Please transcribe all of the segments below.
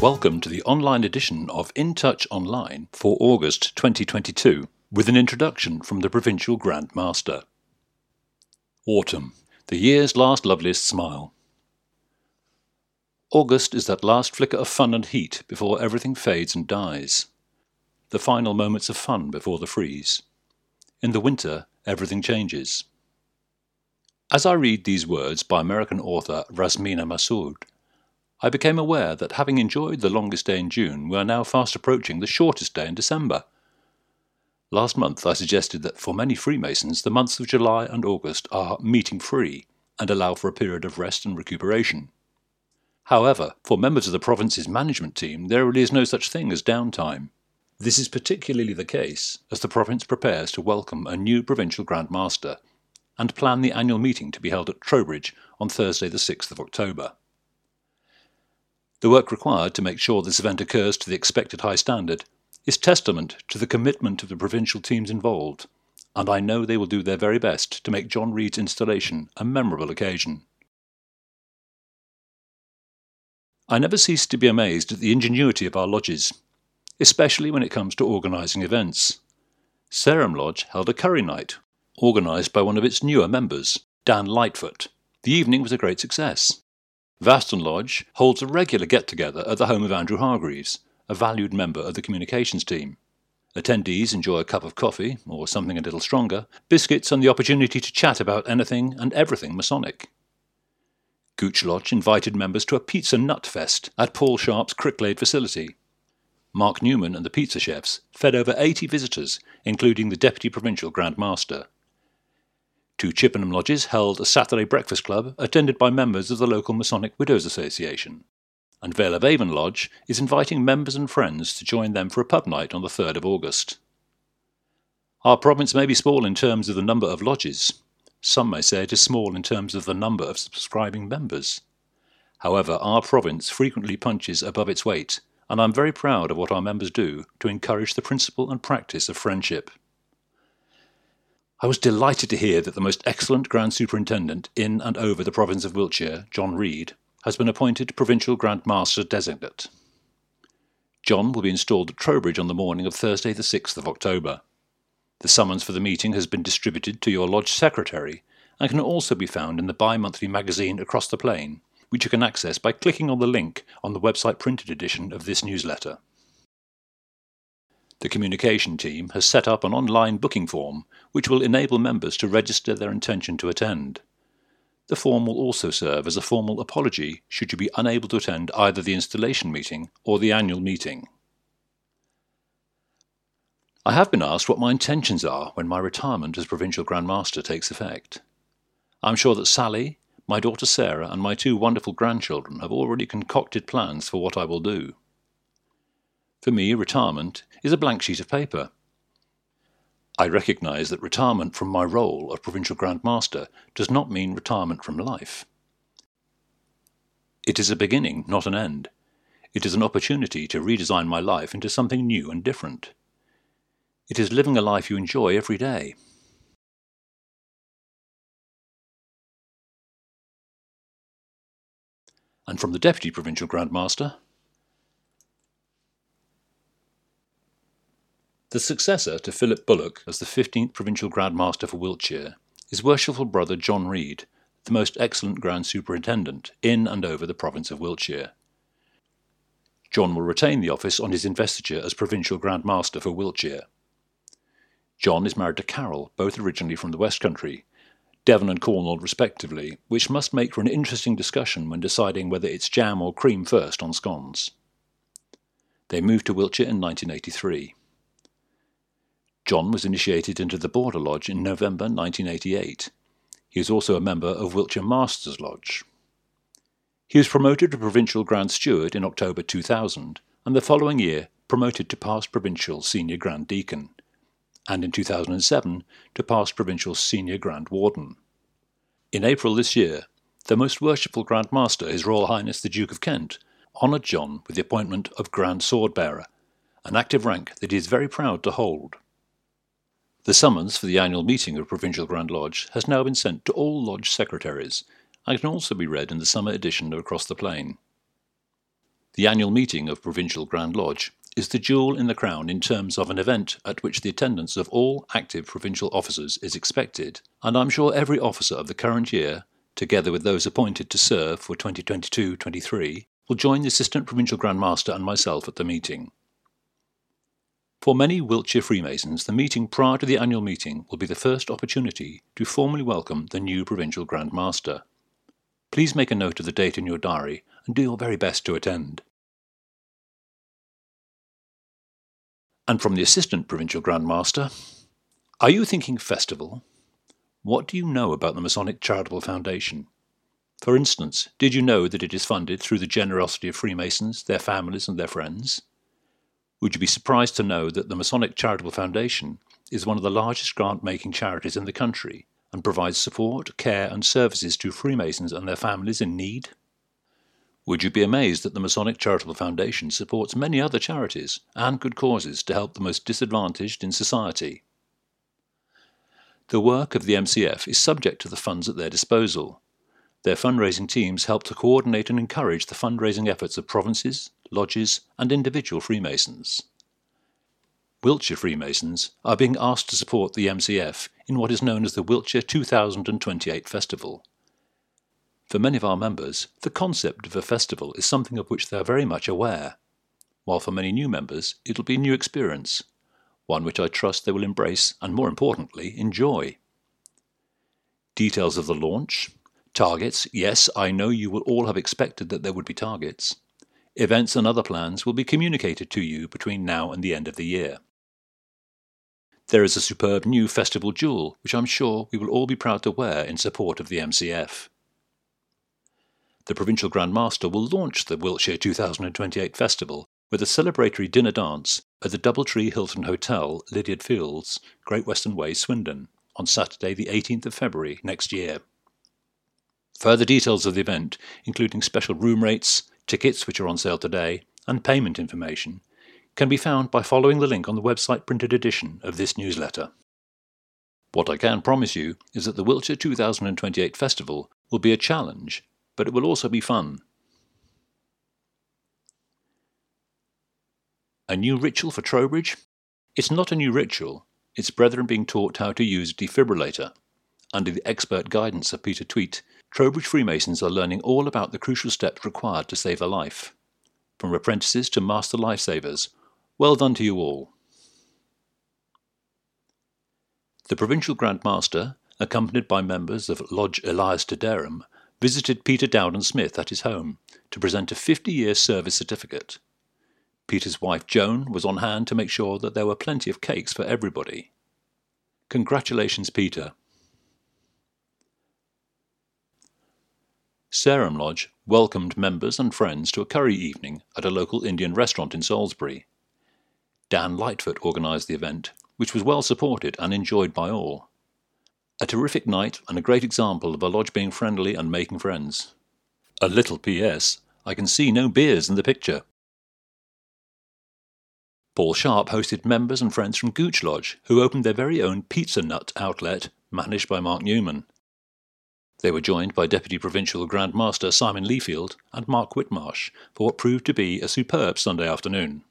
Welcome to the online edition of In Touch Online for August 2022, with an introduction from the Provincial Grand Master. Autumn, the year's last loveliest smile. August is that last flicker of fun and heat before everything fades and dies. The final moments of fun before the freeze. In the winter, everything changes. As I read these words by American author Rasmina Massoud, I became aware that having enjoyed the longest day in June, we are now fast approaching the shortest day in December. Last month I suggested that for many Freemasons the months of July and August are meeting-free and allow for a period of rest and recuperation. However, for members of the province's management team there really is no such thing as downtime. This is particularly the case as the province prepares to welcome a new Provincial Grand Master and plan the annual meeting to be held at Trowbridge on Thursday the 6th of October. The work required to make sure this event occurs to the expected high standard is testament to the commitment of the provincial teams involved, and I know they will do their very best to make John Reid's installation a memorable occasion. I never cease to be amazed at the ingenuity of our lodges, especially when it comes to organising events. Sarum Lodge held a curry night, organised by one of its newer members, Dan Lightfoot. The evening was a great success. Vaston Lodge holds a regular get-together at the home of Andrew Hargreaves, a valued member of the communications team. Attendees enjoy a cup of coffee, or something a little stronger, biscuits and the opportunity to chat about anything and everything Masonic. Gooch Lodge invited members to a pizza nut fest at Paul Sharp's Cricklade facility. Mark Newman and the pizza chefs fed over 80 visitors, including the Deputy Provincial Grand Master. Two Chippenham lodges held a Saturday breakfast club attended by members of the local Masonic Widows Association, and Vale of Avon Lodge is inviting members and friends to join them for a pub night on the 3rd of August. Our province may be small in terms of the number of lodges. Some may say it is small in terms of the number of subscribing members. However, our province frequently punches above its weight, and I am very proud of what our members do to encourage the principle and practice of friendship. I was delighted to hear that the most excellent Grand Superintendent in and over the province of Wiltshire, John Reid, has been appointed Provincial Grand Master Designate. John will be installed at Trowbridge on the morning of Thursday the 6th of October. The summons for the meeting has been distributed to your lodge secretary and can also be found in the bi-monthly magazine Across the Plain, which you can access by clicking on the link on the website printed edition of this newsletter. The communication team has set up an online booking form which will enable members to register their intention to attend. The form will also serve as a formal apology should you be unable to attend either the installation meeting or the annual meeting. I have been asked what my intentions are when my retirement as Provincial Grand Master takes effect. I am sure that Sally, my daughter Sarah and my two wonderful grandchildren have already concocted plans for what I will do. For me, retirement is a blank sheet of paper. I recognise that retirement from my role of Provincial Grand Master does not mean retirement from life. It is a beginning, not an end. It is an opportunity to redesign my life into something new and different. It is living a life you enjoy every day. And from the Deputy Provincial Grand Master, the successor to Philip Bullock as the 15th Provincial Grand Master for Wiltshire is Worshipful Brother John Reid, the most excellent Grand Superintendent in and over the province of Wiltshire. John will retain the office on his investiture as Provincial Grand Master for Wiltshire. John is married to Carol, both originally from the West Country, Devon and Cornwall respectively, which must make for an interesting discussion when deciding whether it's jam or cream first on scones. They moved to Wiltshire in 1983. John was initiated into the Border Lodge in November 1988. He is also a member of Wiltshire Masters Lodge. He was promoted to Provincial Grand Steward in October 2000, and the following year promoted to Past Provincial Senior Grand Deacon, and in 2007 to Past Provincial Senior Grand Warden. In April this year, the Most Worshipful Grand Master, His Royal Highness the Duke of Kent, honoured John with the appointment of Grand Sword Bearer, an active rank that he is very proud to hold. The summons for the annual meeting of Provincial Grand Lodge has now been sent to all lodge secretaries and can also be read in the summer edition of Across the Plain. The annual meeting of Provincial Grand Lodge is the jewel in the crown in terms of an event at which the attendance of all active provincial officers is expected, and I'm sure every officer of the current year, together with those appointed to serve for 2022-23, will join the Assistant Provincial Grand Master and myself at the meeting. For many Wiltshire Freemasons, the meeting prior to the annual meeting will be the first opportunity to formally welcome the new Provincial Grand Master. Please make a note of the date in your diary and do your very best to attend. And from the Assistant Provincial Grand Master, are you thinking festival? What do you know about the Masonic Charitable Foundation? For instance, did you know that it is funded through the generosity of Freemasons, their families and their friends? Would you be surprised to know that the Masonic Charitable Foundation is one of the largest grant-making charities in the country and provides support, care and services to Freemasons and their families in need? Would you be amazed that the Masonic Charitable Foundation supports many other charities and good causes to help the most disadvantaged in society? The work of the MCF is subject to the funds at their disposal. Their fundraising teams help to coordinate and encourage the fundraising efforts of provinces, lodges and individual Freemasons. Wiltshire Freemasons are being asked to support the MCF in what is known as the Wiltshire 2028 Festival. For many of our members, the concept of a festival is something of which they are very much aware, while for many new members it'll be a new experience, one which I trust they will embrace and, more importantly, enjoy. Details of the launch, targets, yes, I know you will all have expected that there would be targets, events and other plans will be communicated to you between now and the end of the year. There is a superb new festival jewel which I'm sure we will all be proud to wear in support of the MCF. The Provincial Grand Master will launch the Wiltshire 2028 Festival with a celebratory dinner dance at the Doubletree Hilton Hotel, Lydiard Fields, Great Western Way, Swindon, on Saturday the 18th of February next year. Further details of the event, including special room rates, tickets which are on sale today, and payment information, can be found by following the link on the website printed edition of this newsletter. What I can promise you is that the Wiltshire 2028 Festival will be a challenge, but it will also be fun. A new ritual for Trowbridge? It's not a new ritual, it's brethren being taught how to use a defibrillator. Under the expert guidance of Peter Tweet, Trowbridge Freemasons are learning all about the crucial steps required to save a life. From apprentices to master lifesavers, well done to you all. The Provincial Grand Master, accompanied by members of Lodge Elias de Dereham, visited Peter Dowden Smith at his home to present a 50-year service certificate. Peter's wife Joan was on hand to make sure that there were plenty of cakes for everybody. Congratulations, Peter. Sarum Lodge welcomed members and friends to a curry evening at a local Indian restaurant in Salisbury. Dan Lightfoot organised the event, which was well supported and enjoyed by all. A terrific night and a great example of a lodge being friendly and making friends. A little P.S. I can see no beers in the picture. Paul Sharp hosted members and friends from Gooch Lodge, who opened their very own pizza nut outlet, managed by Mark Newman. They were joined by Deputy Provincial Grand Master Simon Leafield and Mark Whitmarsh for what proved to be a superb Sunday afternoon.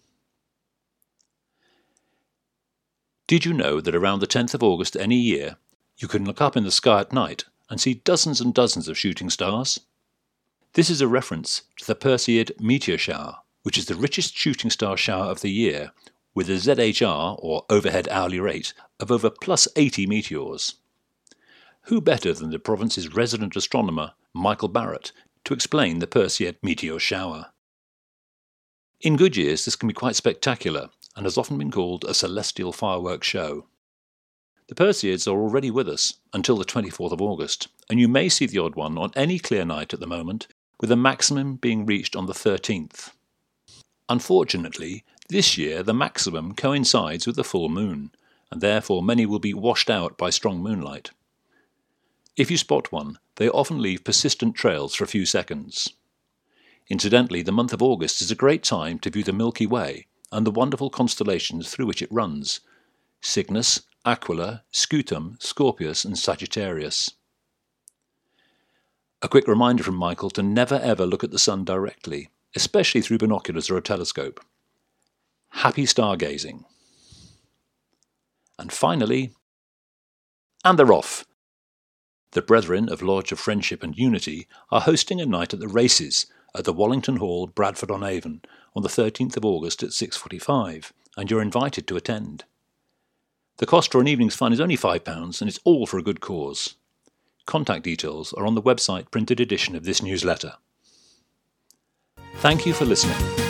Did you know that around the 10th of August any year, you can look up in the sky at night and see dozens and dozens of shooting stars? This is a reference to the Perseid meteor shower, which is the richest shooting star shower of the year, with a ZHR, or overhead hourly rate, of over plus 80 meteors. Who better than the province's resident astronomer, Michael Barrett, to explain the Perseid meteor shower? In good years this can be quite spectacular, and has often been called a celestial fireworks show. The Perseids are already with us until the 24th of August, and you may see the odd one on any clear night at the moment, with a maximum being reached on the 13th. Unfortunately, this year the maximum coincides with the full moon, and therefore many will be washed out by strong moonlight. If you spot one, they often leave persistent trails for a few seconds. Incidentally, the month of August is a great time to view the Milky Way and the wonderful constellations through which it runs: Cygnus, Aquila, Scutum, Scorpius and Sagittarius. A quick reminder from Michael to never ever look at the sun directly. especially through binoculars or a telescope. Happy stargazing. And finally, and they're off! The Brethren of Lodge of Friendship and Unity are hosting a night at the races at the Wallington Hall, Bradford-on-Avon, on the 13th of August at 6:45, and you're invited to attend. The cost for an evening's fun is only £5, and it's all for a good cause. Contact details are on the website printed edition of this newsletter. Thank you for listening.